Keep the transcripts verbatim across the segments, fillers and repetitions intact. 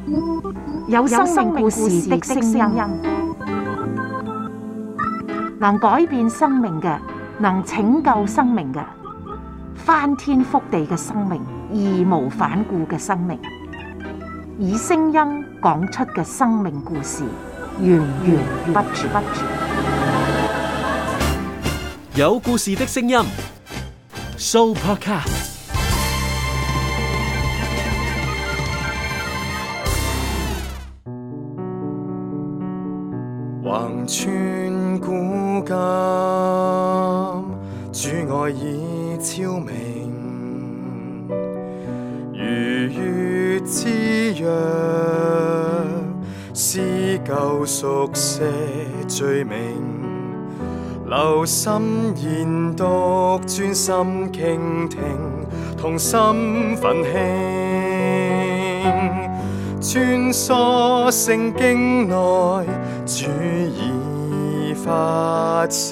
有生命故事的聲音，能改變生命嘅，能拯救生命嘅，翻天覆地嘅生命，義無反顧嘅生命，以聲音講出嘅生命故事，源源不絕。 有故事的聲音 ，Sooopodcast。 橫穿古今，主愛已超明，如月之約，撕舊熟寫罪名，留心研讀，專心傾聽，同心奮興，穿梭聖經內，主已發聲，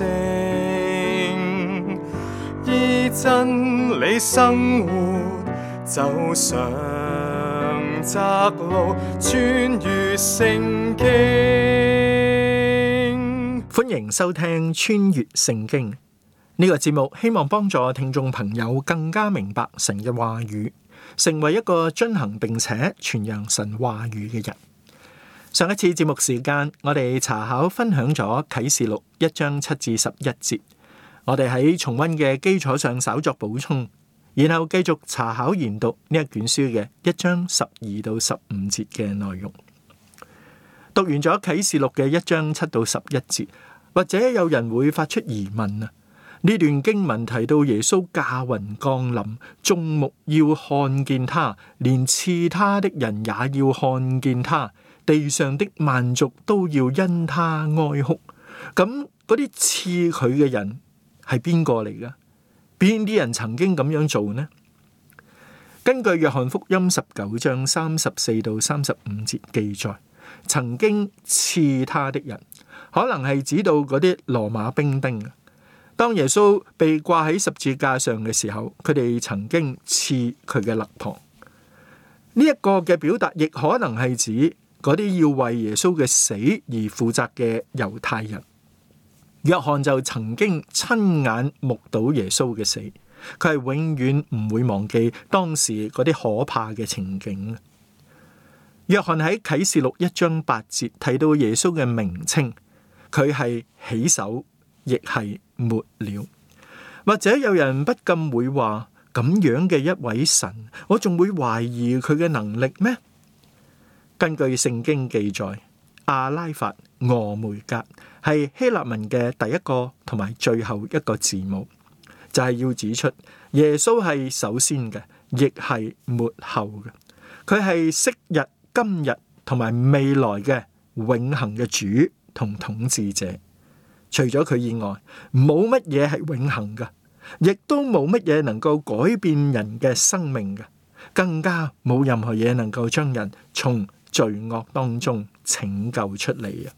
依真理生活，走上窄路，穿越聖經。 歡迎收聽穿越聖經呢個節目，希望幫助聽眾朋友更加明白神嘅話語，成為一個遵行並且傳揚神話語嘅人。上一次節目時間，我哋查考分享咗啟示錄一章七至十一節，我哋喺重溫嘅基礎上稍作補充，然後繼續查考研讀呢一卷書嘅一章十二到十五節嘅內容。讀完咗啟示錄嘅一章七到十一節，或者有人會發出疑問啊？呢段經文提到耶穌駕雲降臨，眾目要看見他，連刺他的人也要看見他，地上的萬族都要因他哀哭。咁嗰啲刺佢嘅人係邊個嚟噶？邊啲人曾經咁樣做呢？根據約翰福音十九章三十四到三十五節記載，曾經刺他的人，可能係指到嗰啲羅馬兵丁。當耶穌被掛喺十字架上嘅時候，佢哋曾經刺佢嘅肋旁。呢一個嘅表達亦可能係指嗰啲要為耶穌嘅死而負責嘅猶太人。約翰就曾經親眼目睹耶穌嘅死，佢係永遠唔會忘記當時嗰啲可怕嘅情景。約翰喺啟示錄一章八節提到耶穌嘅名稱，佢係起手，亦係末了。或者有人不禁會話，咁樣嘅一位神，我仲會懷疑佢嘅能力咩？根據聖經記載，阿拉法俄梅格係希臘文嘅第一個同埋最後一個字母，就係要指出耶穌係首先嘅，亦係末後嘅。佢係昔日、今日同埋未來嘅永恆嘅主同統治者。除咗佢以外，冇乜嘢係永恆嘅，亦都冇乜嘢能夠改變人嘅生命嘅，更加冇任何嘢能夠將人從罪惡當中拯救出嚟啊！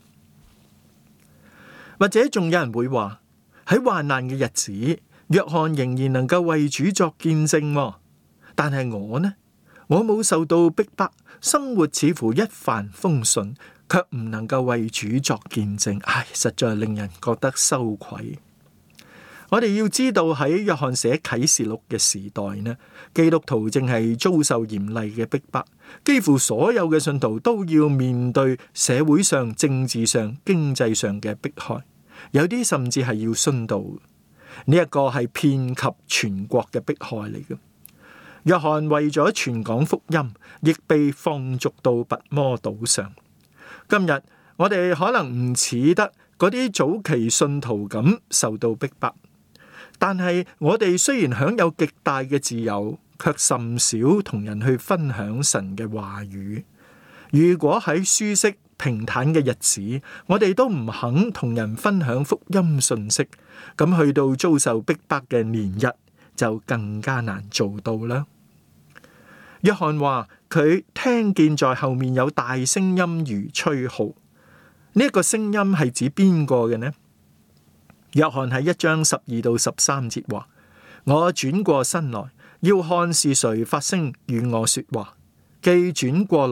或者仲有人會話，喺患難嘅日子，約翰仍然能夠為主作見證，但係我呢？我冇受到逼迫，生活似乎一帆風順，卻唔能夠為主作見證，唉，實在令人覺得羞愧。我哋要知道喺約翰寫啟示錄嘅時代呢，基督徒正係遭受嚴厲嘅逼迫，幾乎所有嘅信徒都要面對社會上、政治上、經濟上嘅迫害，有啲甚至係要殉道。呢一個係遍及全國嘅迫害嚟嘅。約翰為咗傳講福音，亦被放逐到拔摩島上。今日我哋可能唔似得嗰啲早期信徒咁受到逼迫，但係我哋雖然享有極大嘅自由，卻甚少同人去分享神嘅話語。如果喺舒適平坦嘅日子，我哋都唔肯同人分享福音信息，咁去到遭受逼迫嘅年日，就更加難做到啦。約翰話佢聽見在後面有大聲音如吹號，呢、這、一個聲音係指邊個嘅呢？約翰喺一章十二到十三節話：我轉過身來，要看是誰發聲與我說話。既轉過來，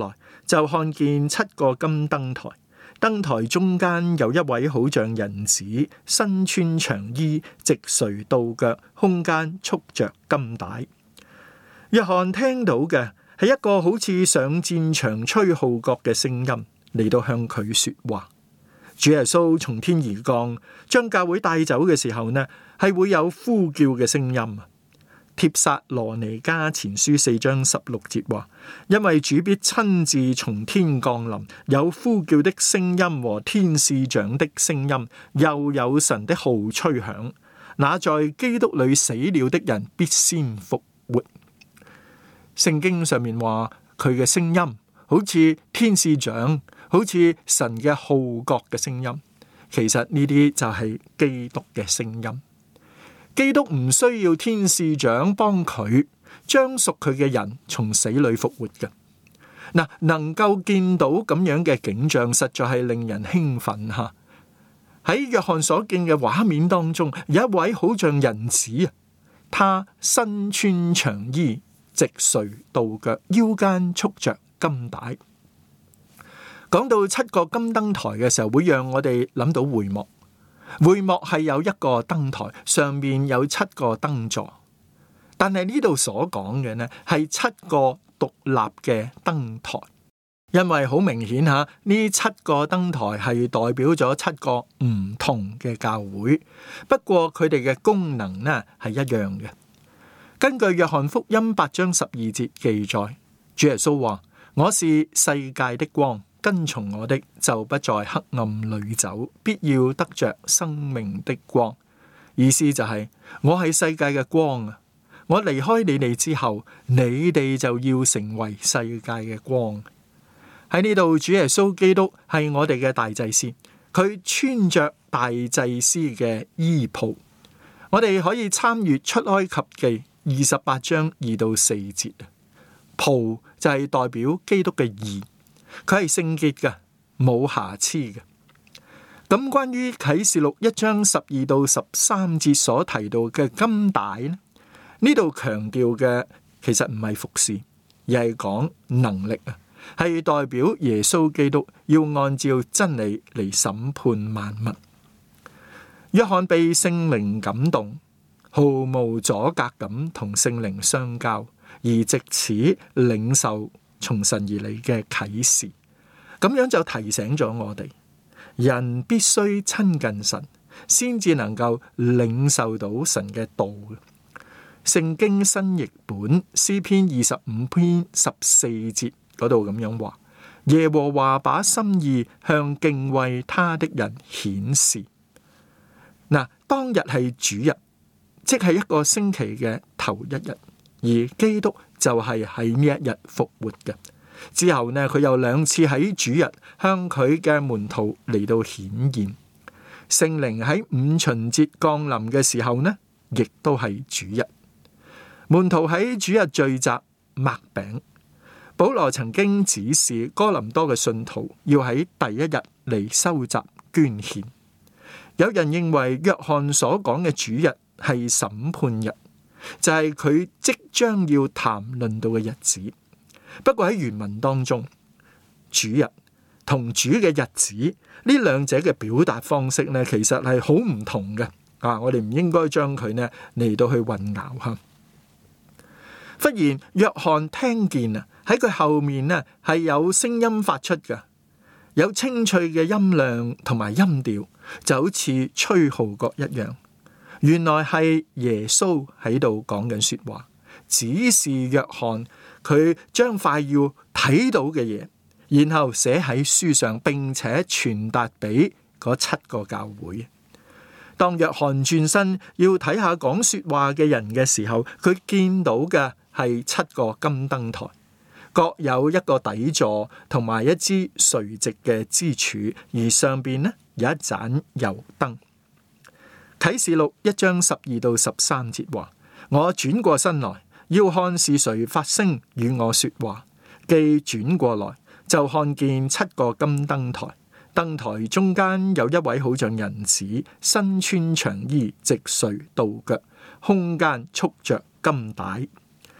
就看見七個金燈台，燈台中間有一位好像人子，身穿長衣，直垂到腳，胸間束着金帶。約翰聽到嘅係一個好似上戰場吹號角嘅聲音嚟到向佢說話。主耶穌從天而降，將教會帶走嘅時候呢，係會有呼叫嘅聲音。帖撒羅尼迦前書四章十六節話：因為主必親自從天降臨，有呼叫的聲音和天使長的聲音，又有神的號吹響。那在基督裏死了的人必先復活。聖經上面話佢嘅聲音好似天使長，好似神嘅號角嘅聲音。其實呢啲就係基督嘅聲音。基督唔需要天使長幫佢將屬佢嘅人從死裏復活嘅。嗱，能夠見到咁樣嘅景象，實在係令人興奮吓。喺約翰所見嘅畫面當中，有一位好像人子啊，他身穿長衣，直垂到腳，腰間束着金帶。講到七個金燈台嘅時候，會讓我哋諗到會幕。會幕係有一個燈台，上面有七個燈座，但係呢度所講嘅呢係七個獨立嘅燈台，因為好明顯吓，呢七個燈台係代表咗七個唔同嘅教會，不過佢哋嘅功能呢係一樣嘅。根據約翰福音八章十二節記載，主耶穌話：我是世界的光。跟從我的就不在黑暗裏走，必要得着生命的光。意思就係、是、我係世界嘅光啊！我離開你哋之後，你哋就要成為世界嘅光。喺呢度，主耶穌基督係我哋嘅大祭司，佢穿着大祭司嘅衣袍。我哋可以參閱出埃及記二十八章二到四節。袍就係代表基督嘅義。佢係聖潔嘅，冇瑕疵嘅。咁關於啟示錄一章十二到十三節所提到嘅金帶呢？呢度強調嘅其實唔係服侍，而係講能力啊，係代表耶穌基督要按照真理嚟審判萬物。約翰被聖靈感動，毫無阻隔咁同聖靈相交，而藉此領受從神而嚟嘅啟示，咁樣就提醒咗我哋，人必須親近神，先至能夠領受到神嘅道。聖經新譯本詩篇二十五篇十四節嗰度咁樣話：耶和華把心意向敬畏他的人顯示。嗱，當日係主日，即係一個星期嘅頭一日，而基督就係喺呢一日復活嘅。之後呢，佢又兩次喺主日向佢嘅門徒嚟到顯現。聖靈喺五旬節降臨嘅時候呢，亦都係主日。門徒喺主日聚集擘餅。保羅曾經指示哥林多嘅信徒要喺第一日嚟收集捐獻。有人認為約翰所講嘅主日係審判日，就係佢即將要談論到嘅日子。不過喺原文當中，主日同主嘅日子呢兩者嘅表達方式呢，其實係好唔同嘅。啊，我哋唔應該將佢呢嚟到去混淆吓。忽然約翰聽見啊，喺佢後面呢係有聲音發出嘅，有清脆嘅音量同埋音調，就好似吹號角一樣。原來係耶穌喺度講緊說話，指示約翰佢將快要睇到嘅嘢，然後寫喺書上，並且傳達俾嗰七個教會。當約翰轉身要睇下講說話嘅人嘅時候，佢見到嘅係七個金燈台，各有一個底座同埋一支垂直嘅支柱，而上邊呢有一盞油燈。啟示錄一章十二到十三節話：我轉過身來，要看是誰發聲與我說話。既轉過來，就看見七個金燈台，燈台中間有一位好像人子，身穿長衣，直垂到腳，胸間束着金帶。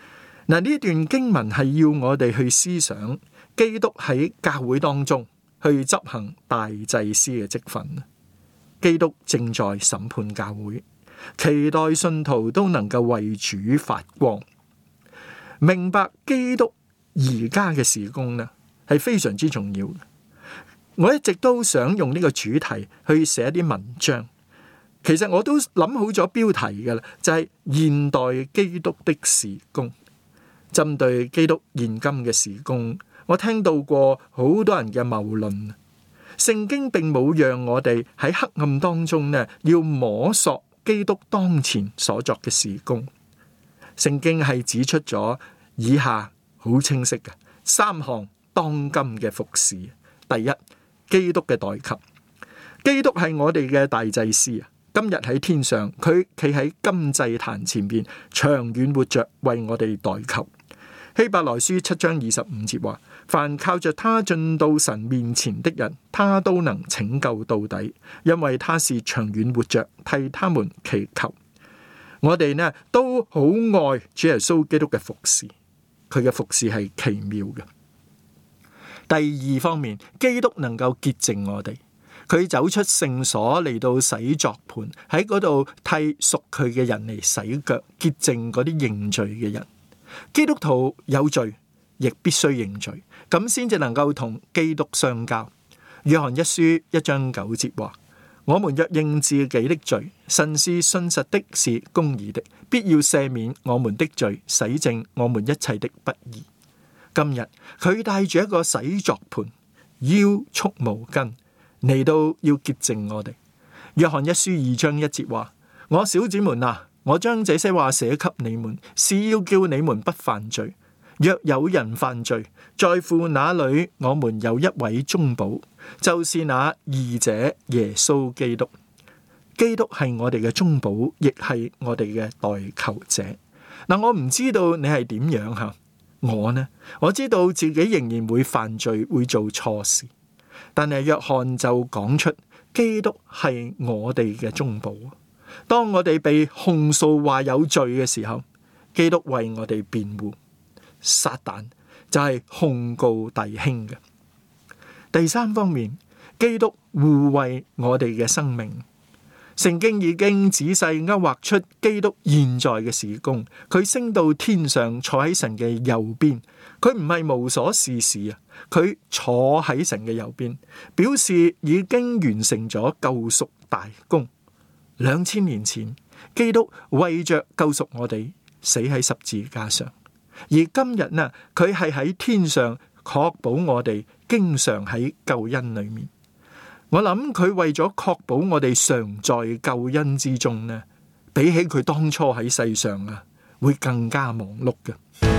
嗱，呢段經文係要我哋去思想基督喺教會當中去執行大祭司嘅職分。基督正在審判教會，期待信徒都能夠為主發光。明白基督而家嘅事工呢，係非常之重要嘅。我一直都想用呢個主題去寫啲文章，其實我都諗好咗標題㗎喇，就係現代基督的事工。針對基督現今嘅事工，我聽到過好多人嘅謬論。聖經並冇讓我哋喺黑暗當中呢，要摸索基督當前所作嘅事工。聖經係指出咗以下好清晰嘅三項當今嘅服侍。第一，基督嘅代求。基督係我哋嘅大祭司啊！今日喺天上，佢企喺金祭壇前邊，長遠活着為我哋代求。希伯來書七章二十五節話：凡靠着他進到神面前的人，他都能拯救到底，因為他是長遠活着替他們祈求。我哋呢都好愛主耶穌基督嘅服侍，佢嘅服侍係奇妙嘅。第二方面，基督能夠潔淨我哋，佢走出聖所嚟到洗作盤，喺嗰度替屬佢嘅人嚟洗腳，潔淨嗰啲認罪嘅人。基督徒有罪，亦必須認罪，咁先至能夠同基督相交。約翰一書一章九節話：我們若認自己的罪，神是信實的，是公義的，必要赦免我們的罪，洗淨我們一切的不義。今日佢帶住一個洗作盤，腰束毛巾嚟到要潔淨我哋。約翰一書二章一節話：我小子們啊，我將這些話寫給你們，是要叫你們不犯罪。若有人犯罪，在乎那裏我們有一位中保，就是那義者耶穌基督。基督係我哋嘅中保，亦係我哋嘅代求者。嗱，我唔知道你係點樣吓，我呢，我知道自己仍然會犯罪，會做錯事，但係約翰就講出基督係我哋嘅中保。當我哋被控訴話有罪嘅時候，基督為我哋辯護。撒旦就係控告弟兄嘅。第三方面，基督護衛我哋嘅生命。聖經已經仔細勾畫出基督現在嘅事工，佢升到天上，坐喺神嘅右邊。佢唔係無所事事啊，佢坐喺神嘅右邊，表示已經完成咗救贖大功。兩千年前，基督為着救贖我哋，死喺十字架上。而今日呢，佢係喺天上確保我哋經常喺救恩裏面。我諗佢為咗確保我哋常在救恩之中呢，比起佢當初喺世上啊，會更加忙碌嘅。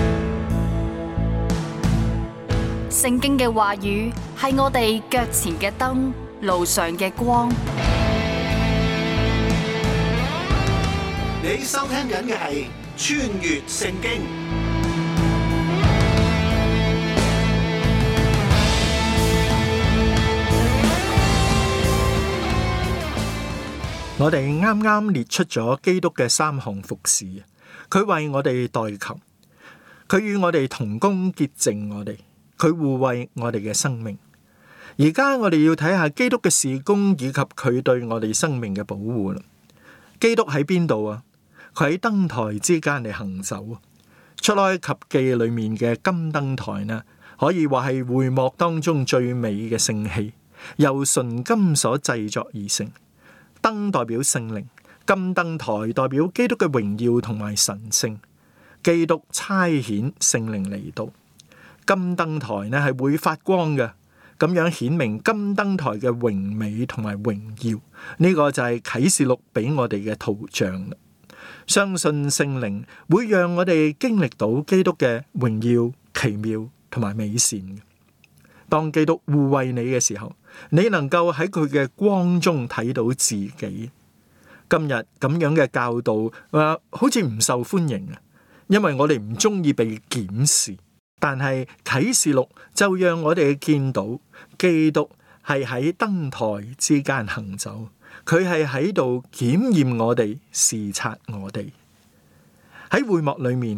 聖經嘅話語係我哋腳前嘅燈，路上嘅光。 你收聽緊嘅係穿越聖經。 我哋啱啱列出咗基督嘅三項服侍，佢為我哋代求，佢與我哋同工潔淨我哋，佢護衛我哋嘅生命。而家我哋要睇下基督嘅事工以及佢對我哋生命嘅保護啦。基督喺邊度啊？佢喺燈台之間嚟行走。出埃及記裏面嘅金燈台呢，可以話係會幕當中最美嘅聖器，由純金所製作而成。燈代表聖靈，金燈台代表基督嘅榮耀同埋神聖。基督差遣聖靈嚟到，金燈台呢係會發光嘅，咁樣顯明金燈台嘅榮美同埋榮耀。呢個就係啟示錄俾我哋嘅圖像。相信聖靈會讓我哋經歷到基督嘅榮耀、奇妙同埋美善。當基督護衛你嘅時候，你能夠喺佢嘅光中睇到自己。今日咁樣嘅教導，啊，好似唔受歡迎啊，因為我哋唔中意被檢視。但係啟示錄就讓我哋見到基督係喺燈台之間行走，佢係喺度檢驗我哋、視察我哋。喺會幕裏面，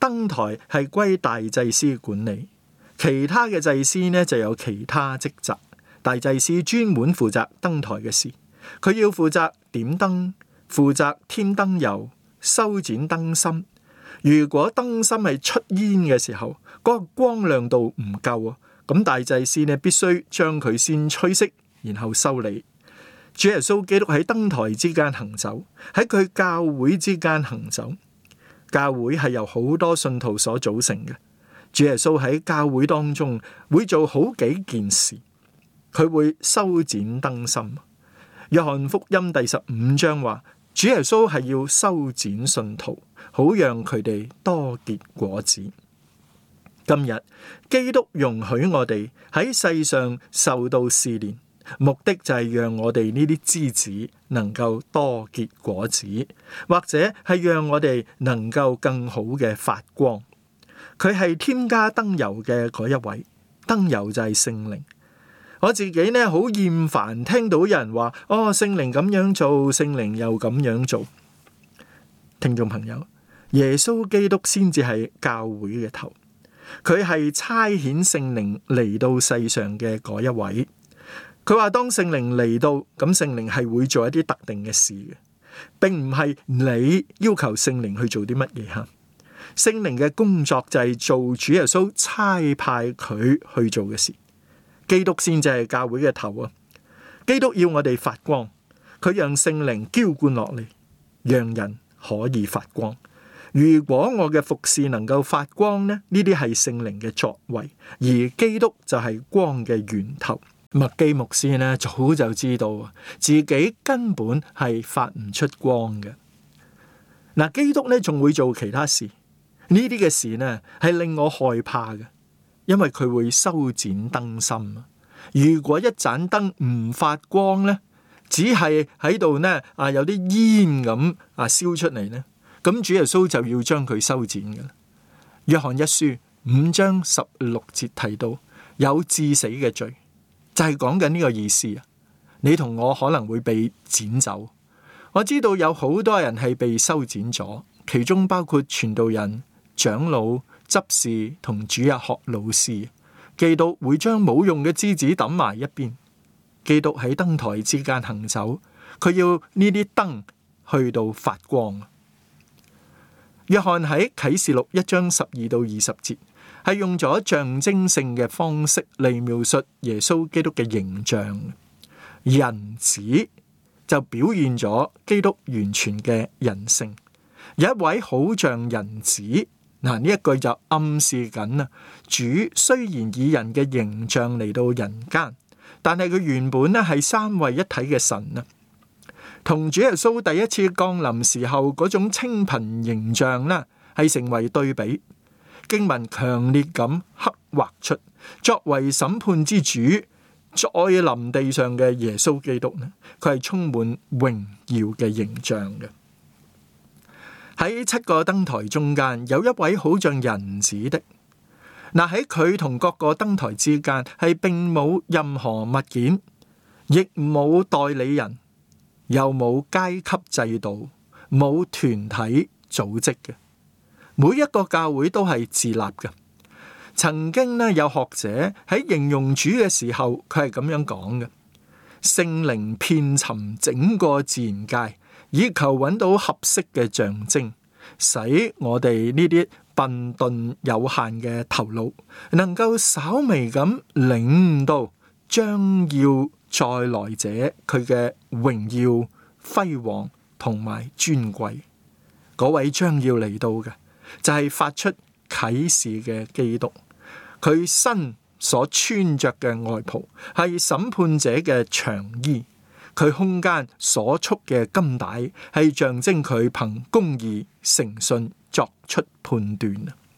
燈台係歸大祭司管理，其他嘅祭司呢就有其他職責。大祭司專門負責燈台嘅事，佢要負責點燈，負責添燈油、修剪燈芯。如果燈芯係出煙嘅時候，嗰個光亮度唔夠啊，咁大祭司呢必須將佢先吹熄，然後修理。主耶穌基督喺燈台之間行走，喺佢教會之間行走。教會係由好多信徒所組成嘅。主耶穌喺教會當中會做好幾件事，佢會修剪燈芯。約翰福音第十五章話，主耶穌係要修剪信徒，好讓佢哋多結果子。今日基督容許我哋喺世上受到試煉，目的就係讓我哋呢啲枝子能夠多結果子，或者係讓我哋能夠更好嘅發光。佢係添加燈油嘅嗰一位，燈油就係聖靈。我自己呢好厭煩聽到有人話，哦，聖靈咁樣做，聖靈又咁樣做。聽眾朋友，耶穌基督先至係教會嘅頭，佢係差遣聖靈嚟到世上嘅嗰一位。佢話當聖靈嚟到，咁聖靈係會做一啲特定嘅事嘅，並唔係你要求聖靈去做啲乜嘢吓。聖靈嘅工作就係做主耶穌差派佢去做嘅事。基督先至係教會嘅頭啊！基督要我哋發光，佢讓聖靈澆灌落嚟，讓人可以發光。如果我嘅服侍能夠發光呢？呢啲係聖靈嘅作為，而基督就係光嘅源頭。麥基牧師呢早就知道自己根本係發唔出光嘅。嗱，基督呢仲會做其他事，呢啲嘅事呢係令我害怕嘅。因為佢會修剪燈芯。如果一盞燈唔發光呢，只係喺度呢啊有啲煙咁啊燒出嚟呢，咁主耶穌就要將佢修剪嘅。約翰一書五章十六節提到有致死嘅罪，就係講緊呢個意思啊。你同我可能會被剪走。我知道有好多人係被修剪咗，其中包括傳道人、長老、執事同主日學老師。基督會將冇用嘅枝子抌埋一邊。基督喺燈台之間行走，佢要呢啲燈去到發光。約翰喺啟示錄一章十二到二十節係用咗象徵性嘅方式嚟描述耶穌基督嘅形象。人子就表現咗基督完全嘅人性，有一位好像人子。嗱，呢一句就暗示緊啊，主雖然以人嘅形象嚟到人間，但係佢原本咧係三位一體嘅神啊，同主耶穌第一次降臨時候嗰種清貧形象咧係成為對比。經文強烈咁刻畫出作為審判之主再臨地上嘅耶穌基督呢，佢係充滿榮耀嘅形象嘅。喺七個燈台中間有一位好像人子的。嗱，喺佢同各個燈台之間係並冇任何物件，亦冇代理人，又冇階級制度，冇團體組織嘅。每一個教會都係自立嘅。曾經呢有學者喺形容主嘅時候，佢係咁樣講嘅：聖靈遍尋整個自然界，以求揾到合適嘅象徵，使我哋呢啲笨鈍有限嘅頭腦，能夠稍微咁領悟到將要再來者佢嘅榮耀、輝煌同埋尊貴。嗰位將要嚟到嘅，就係、是、發出啟示嘅基督。佢身所穿着嘅外袍係審判者嘅長衣，佢胸間所束嘅金帶係象徵佢憑公義誠信作出判斷。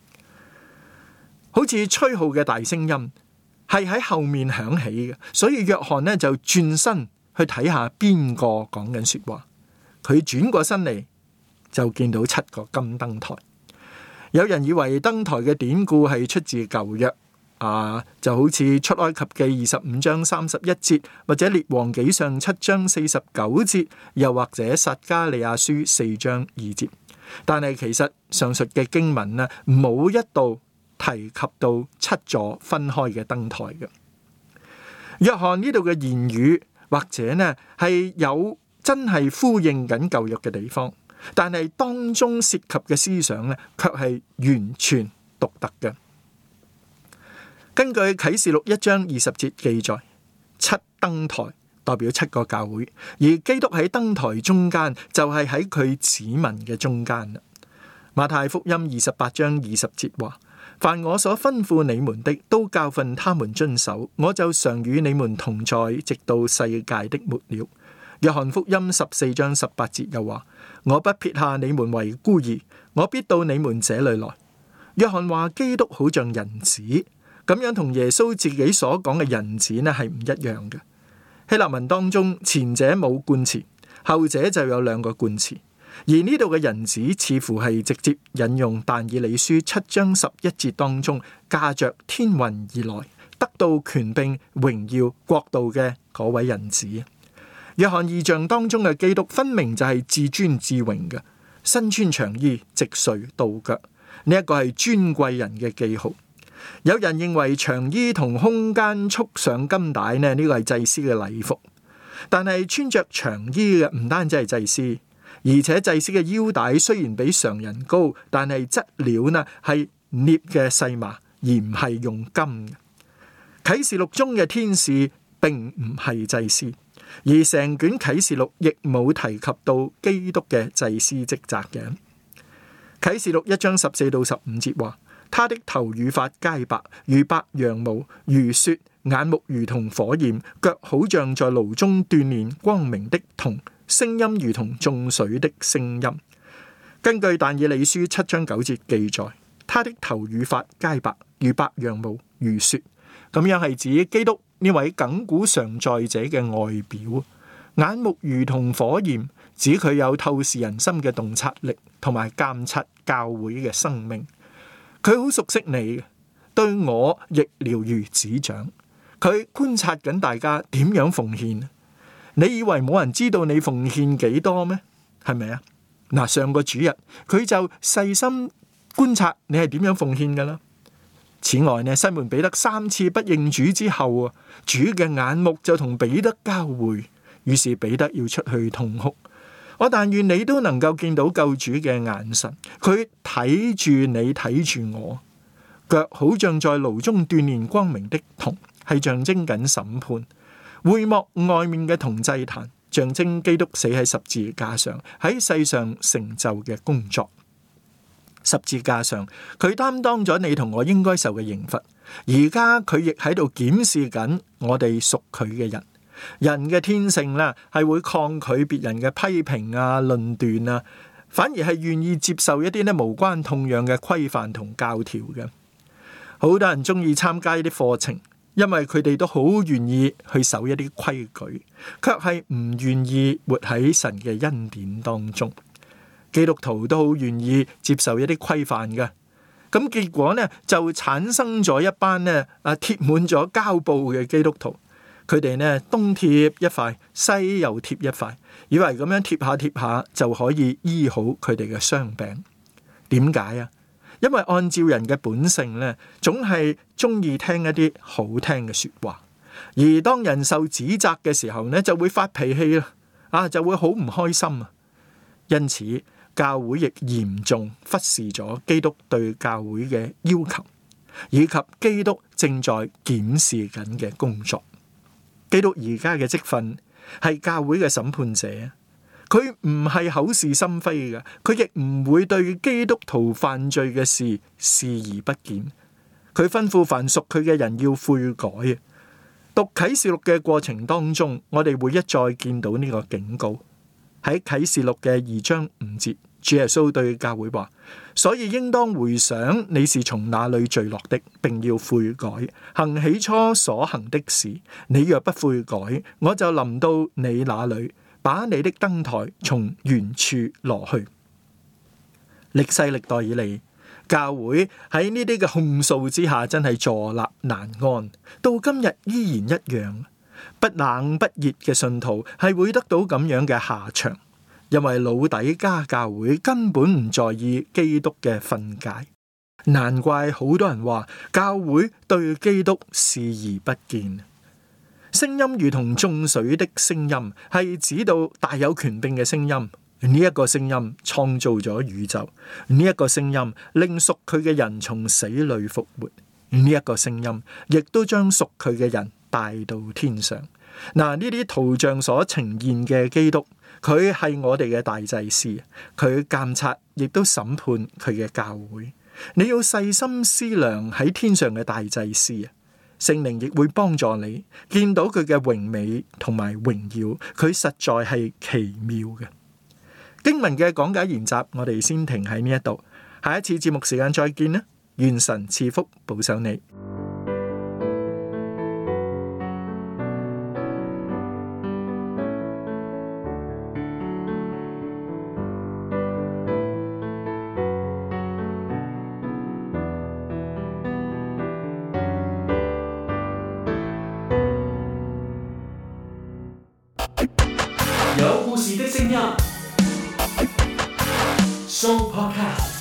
好似吹號嘅大聲音係喺後面響起嘅，所以約翰呢就轉身去睇下邊個講緊說話。佢轉過身嚟就見到七個金燈台。有人以為燈台嘅典故係出自舊約啊，就好似出埃及記二十五章三十一節，或者列王紀上七章四十九節，又或者撒迦利亞書四章二節。 但係其實上述嘅經文呢，冇一度提及到七座分開嘅燈台嘅。約翰呢度嘅言語或者呢係有真係呼應緊舊約嘅地方，但係當中涉及嘅思想呢，卻係完全獨特嘅。根據啟示錄一章二十節記載，七燈台代表七個教會，而基督喺燈台中間，就係喺佢子民嘅中間啦。馬太福音二十八章二十節話：凡我所吩咐你們的，都教訓他們遵守，我就常與你們同在，直到世界的末了。約翰福音十四章十八節又話：我不撇下你們為孤兒，我必到你們這裏來。約翰話基督好像人子，咁樣同耶穌自己所講嘅人子呢係唔一樣嘅。希臘文當中前者冇冠詞，後者就有兩個冠詞，而呢度嘅人子似乎係直接引用但以理書七章十一節當中駕着天雲而來，得到權柄、榮耀、國度嘅嗰位人子。約翰異象當中嘅基督分明就係至尊至榮嘅，身穿長衣，直垂到腳，呢、這、一個係尊貴人嘅記號。有人認為長衣同胸間束上金帶呢，呢、這個係祭司嘅禮服，但係穿着長衣嘅唔單止係祭司，而且祭司嘅腰帶雖然比常人高，但係質料呢係鎳嘅細麻，而唔係用金嘅。啟示錄中嘅天使並唔係祭司。而成卷啟示錄亦冇提及到基督嘅祭司職責嘅。啟示錄一章十四到十五節話：他的頭與髮皆白，如白羊毛，如雪；眼目如同火焰，腳好像在爐中鍛煉光明的銅，聲音如同眾水的聲音。根據但以理書七章九節記載，他的頭與髮皆白，如白羊毛，如雪。咁樣係指基督呢位亙古常在者嘅外表。眼目如同火焰，指佢有透視人心嘅洞察力，同埋監察教會嘅生命。佢好熟悉你，對我亦了如指掌。佢觀察緊大家點樣奉獻。你以為冇人知道你奉獻幾多咩？係咪啊？嗱，上個主日佢就細心觀察你係點樣奉獻噶啦。此外呢，西門彼得三次不認主之後啊，主嘅眼目就同彼得交匯，於是彼得要出去痛哭。我但願你都能夠見到救主嘅眼神，佢睇住你，睇住我，腳好像在爐中鍛煉光明的銅，係象徵緊審判。會幕外面嘅銅祭壇，象徵基督死喺十字架上喺世上成就嘅工作。十字架上，佢擔當咗你同我應該受嘅刑罰。而家佢亦喺度檢視緊我哋屬佢嘅人。人嘅天性咧，係會抗拒別人嘅批評啊、論斷啊，反而係願意接受一啲咧無關痛癢嘅規範同教條嘅。好多人中意參加一啲課程，因為佢哋都好願意去守一啲規矩，卻係唔願意活喺神嘅恩典當中。基督徒都好願意接受一啲規範嘅，咁結果呢就產生咗一班呢啊貼滿咗膠布嘅基督徒，佢哋呢東貼一塊，西又貼一塊，以為咁樣貼下貼下就可以醫好佢哋嘅傷病。點解啊？因為按照人嘅本性呢，總係中意聽一啲好聽嘅說話，而當人受指責嘅時候呢，就會發脾氣啦，啊就會好唔開心啊。因此教會亦嚴重忽視咗基督對教會嘅要求，以及基督正在檢視緊嘅工作。基督而家嘅職分係教會嘅審判者，佢唔係口是心非嘅，佢亦唔會對基督徒犯罪嘅事視而不見。佢吩咐凡屬佢嘅人要悔改。讀啟示錄嘅過程當中，我哋會一再見到呢個警告。喺啟示錄嘅二章五節，主耶穌對教會話：所以應當回想你是從哪裏墜落的，並要悔改，行起初所行的事。你若不悔改，我就臨到你那裏，把你的燈台從原處挪去。歷世歷代以嚟，教會喺呢啲嘅控訴之下，真係坐立難安，到今日依然一樣。不冷不熱嘅信徒係會得到咁樣嘅下場， 因為老底嘉教會根本唔在意基督嘅訓誡，難怪好多人話教會對基督視而不見。聲音如同眾水的聲音，係指到大有權柄嘅聲音。呢一個聲音創造咗宇宙，呢一個聲音令屬佢嘅人從死裏復活，呢一個聲音亦都將屬佢嘅人帶到天上。嗱，呢啲圖像所呈現嘅基督，佢係我哋嘅大祭司，佢監察亦都審判佢嘅教會。你要細心思量喺天上嘅大祭司啊，聖靈亦會幫助你見到佢嘅榮美同埋榮耀，佢實在係奇妙嘅。經文嘅講解研習，我哋先停喺呢一度，下一次節目時間再見啦！願神賜福保守你。 有故事的聲音，Show Podcast。